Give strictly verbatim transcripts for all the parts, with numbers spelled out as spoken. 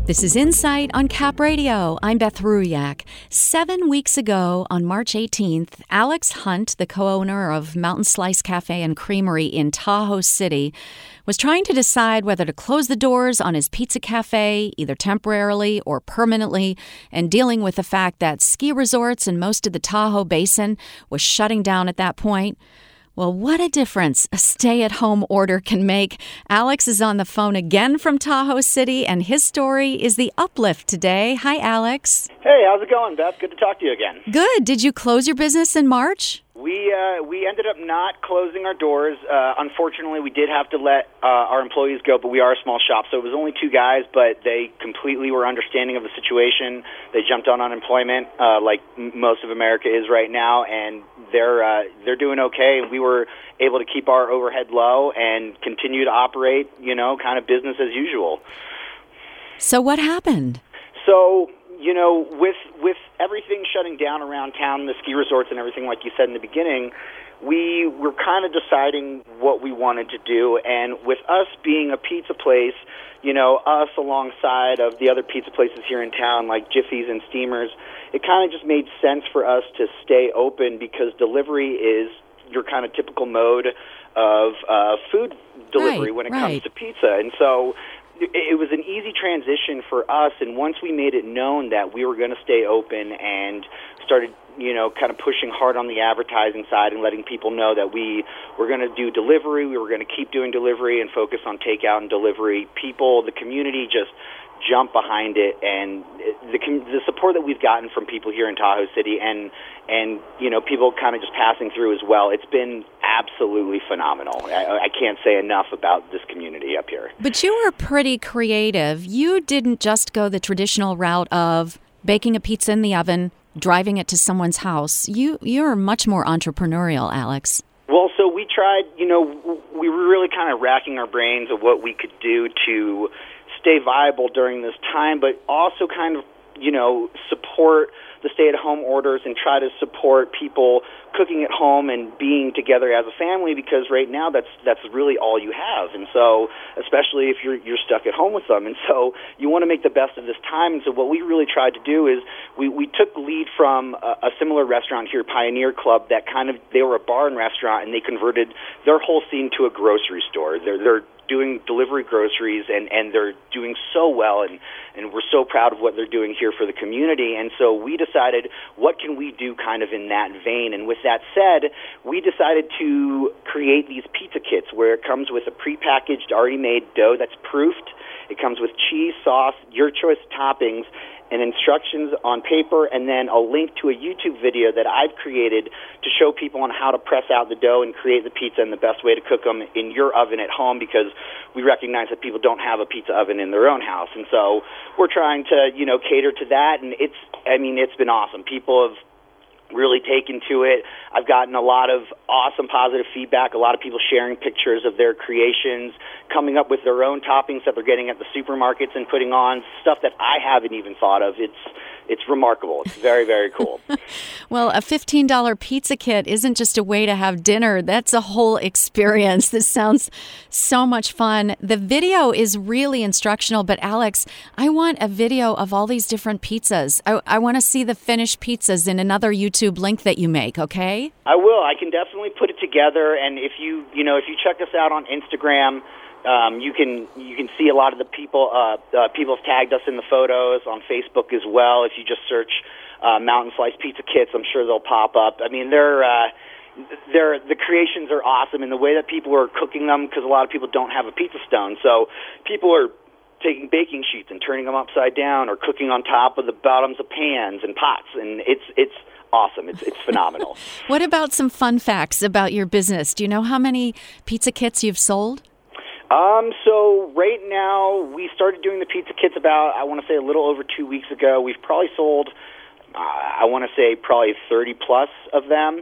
This is Insight on Cap Radio. I'm Beth Ruyak. Seven weeks ago, on March eighteenth, Alex Hunt, the co-owner of Mountain Slice Cafe and Creamery in Tahoe City, was trying to decide whether to close the doors on his pizza cafe, either temporarily or permanently, and dealing with the fact that ski resorts and most of the Tahoe Basin was shutting down at that point. Well, what a difference a stay-at-home order can make. Alex is on the phone again from Tahoe City, and his story is the uplift today. Hi, Alex. Hey, how's it going, Beth? Good to talk to you again. Good. Did you close your business in March? We uh, we ended up not closing our doors. Uh, unfortunately, we did have to let uh, our employees go, but we are a small shop, so it was only two guys, but they completely were understanding of the situation. They jumped on unemployment, uh, like m- most of America is right now, and they're uh, they're doing okay. And we were able to keep our overhead low and continue to operate, you know, kind of business as usual. So what happened? So, you know, with with everything shutting down around town, the ski resorts and everything, like you said in the beginning, we were kind of deciding what we wanted to do. And with us being a pizza place, you know, us alongside of the other pizza places here in town, like Jiffy's and Steamers, it kind of just made sense for us to stay open because delivery is your kind of typical mode of uh, food delivery right, when it right. comes to pizza. And so it was an easy transition for us, and once we made it known that we were going to stay open and started, you know, kind of pushing hard on the advertising side and letting people know that we were going to do delivery, we were going to keep doing delivery and focus on takeout and delivery, people, the community just jump behind it, and the the support that we've gotten from people here in Tahoe City and and you know people kind of just passing through as well, it's been absolutely phenomenal. I, I can't say enough about this community up here. But you were pretty creative. You didn't just go the traditional route of baking a pizza in the oven, driving it to someone's house. You you're much more entrepreneurial, Alex. Well, so we tried. You know, we were really kind of racking our brains of what we could do to stay viable during this time, but also kind of, you know, support the stay-at-home orders and try to support people cooking at home and being together as a family, because right now that's that's really all you have. And so, especially if you're you're stuck at home with them, and so you want to make the best of this time. And so what we really tried to do is we, we took lead from a, a similar restaurant here, Pioneer Club, that kind of, they were a bar and restaurant, and they converted their whole scene to a grocery store. They're they're doing delivery groceries, and, and they're doing so well, and, and we're so proud of what they're doing here for the community. And so we decided, what can we do kind of in that vein? And with that said, we decided to create these pizza kits where it comes with a prepackaged, already made dough that's proofed. It comes with cheese, sauce, your choice toppings, and instructions on paper, and then a link to a YouTube video that I've created to show people on how to press out the dough and create the pizza and the best way to cook them in your oven at home, because we recognize that people don't have a pizza oven in their own house. And so we're trying to, you know, cater to that, and it's, I mean, it's been awesome. People have really taken to it. I've gotten a lot of awesome positive feedback, a lot of people sharing pictures of their creations, coming up with their own toppings that they're getting at the supermarkets and putting on stuff that I haven't even thought of. It's it's remarkable. It's very, very cool. Well, a fifteen dollars pizza kit isn't just a way to have dinner. That's a whole experience. This sounds so much fun. The video is really instructional, but Alex, I want a video of all these different pizzas. I, I want to see the finished pizzas in another YouTube link that you make, okay? I will. I can definitely put it together, and if you, you know, if you check us out on Instagram, Um, you can you can see a lot of the people uh, uh, people have tagged us in the photos on Facebook as well. If you just search uh, Mountain Slice Pizza Kits, I'm sure they'll pop up. I mean, they're uh, they're the creations are awesome, and the way that people are cooking them, because a lot of people don't have a pizza stone, so people are taking baking sheets and turning them upside down, or cooking on top of the bottoms of pans and pots, and it's it's awesome. It's it's phenomenal. What about some fun facts about your business? Do you know how many pizza kits you've sold? Um, so right now, we started doing the pizza kits about, I want to say, a little over two weeks ago. We've probably sold, uh, I want to say, probably thirty plus of them.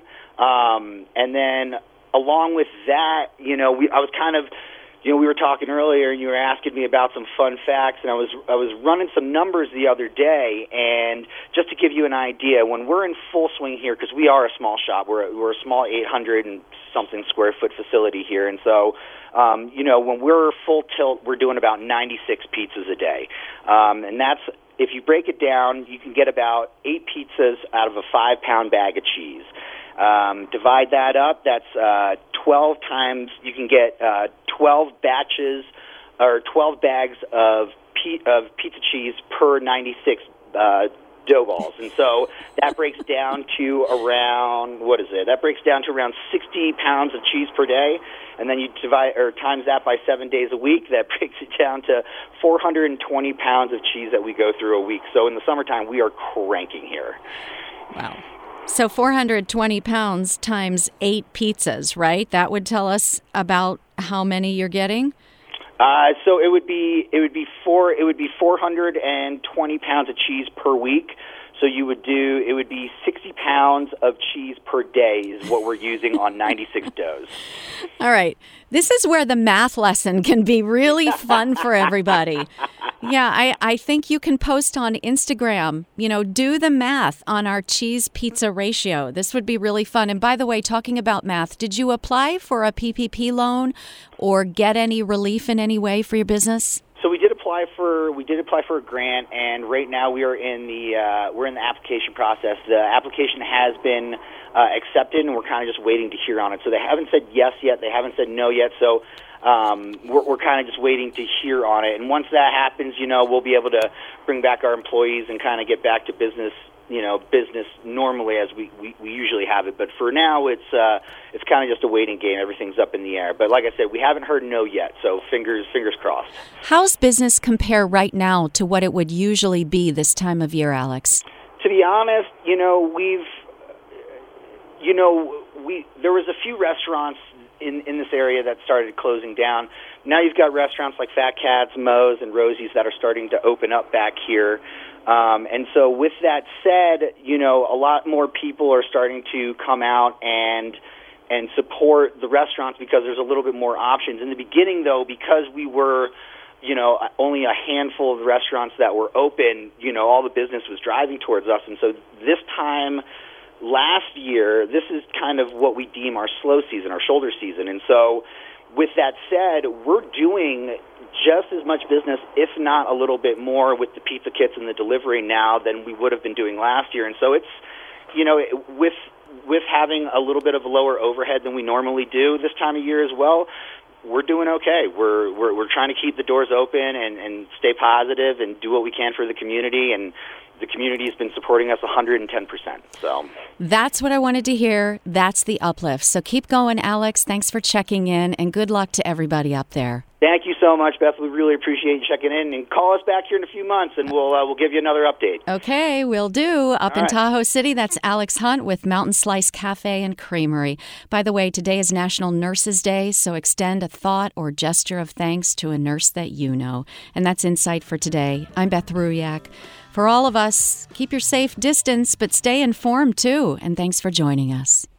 Um, and then along with that, you know, we I was kind of, you know, we were talking earlier, and you were asking me about some fun facts, and I was I was running some numbers the other day, and just to give you an idea, when we're in full swing here, because we are a small shop, we're we're a small eight hundred something square foot facility here. And so, um, you know, when we're full tilt, we're doing about ninety-six pizzas a day. Um, and that's, if you break it down, you can get about eight pizzas out of a five-pound bag of cheese. Um, divide that up, that's uh, twelve times, you can get uh, twelve batches or twelve bags of, pe- of pizza cheese per ninety-six uh, dough balls. And so that breaks down to around, what is it? That breaks down to around sixty pounds of cheese per day. And then you divide or times that by seven days a week, that breaks it down to four hundred twenty pounds of cheese that we go through a week. So in the summertime, we are cranking here. Wow. So four hundred twenty pounds times eight pizzas, right? That would tell us about how many you're getting? Uh, so it would be it would be four it would be four hundred twenty pounds of cheese per week. So you would do it would be sixty pounds of cheese per day is what we're using on ninety-six doughs. All right. This is where the math lesson can be really fun for everybody. Yeah, I, I think you can post on Instagram, you know, do the math on our cheese pizza ratio. This would be really fun. And by the way, talking about math, did you apply for a P P P loan or get any relief in any way for your business? So we did apply for we did apply for a grant, and right now we are in the uh, we're in the application process. The application has been uh, accepted, and we're kind of just waiting to hear on it. So they haven't said yes yet, they haven't said no yet. So um, we're, we're kind of just waiting to hear on it. And once that happens, you know, we'll be able to bring back our employees and kind of get back to business. You know, business normally as we, we, we usually have it. But for now, it's uh, it's kind of just a waiting game. Everything's up in the air. But like I said, we haven't heard no yet, so fingers fingers crossed. How's business compare right now to what it would usually be this time of year, Alex? To be honest, you know, we've, you know, we there was a few restaurants in, in this area that started closing down. Now you've got restaurants like Fat Cats, Moe's, and Rosie's that are starting to open up back here. Um, and so with that said, you know, a lot more people are starting to come out and and support the restaurants because there's a little bit more options. In the beginning, though, because we were, you know, only a handful of restaurants that were open, you know, all the business was driving towards us. And so this time last year, this is kind of what we deem our slow season, our shoulder season. And so with that said, we're doing just as much business, if not a little bit more, with the pizza kits and the delivery now than we would have been doing last year. And so it's, you know, with with having a little bit of a lower overhead than we normally do this time of year as well, we're doing okay. We're we're, we're trying to keep the doors open and, and stay positive and do what we can for the community. And the community has been supporting us one hundred ten percent. So that's what I wanted to hear. That's the uplift. So keep going, Alex. Thanks for checking in, and good luck to everybody up there. Thank you so much, Beth. We really appreciate you checking in. And call us back here in a few months, and we'll uh, we'll give you another update. Okay, we'll do. Up All in right. Tahoe City, that's Alex Hunt with Mountain Slice Cafe and Creamery. By the way, today is National Nurses Day, so extend a thought or gesture of thanks to a nurse that you know. And that's Insight for today. I'm Beth Ruyak. For all of us, keep your safe distance, but stay informed too. And thanks for joining us.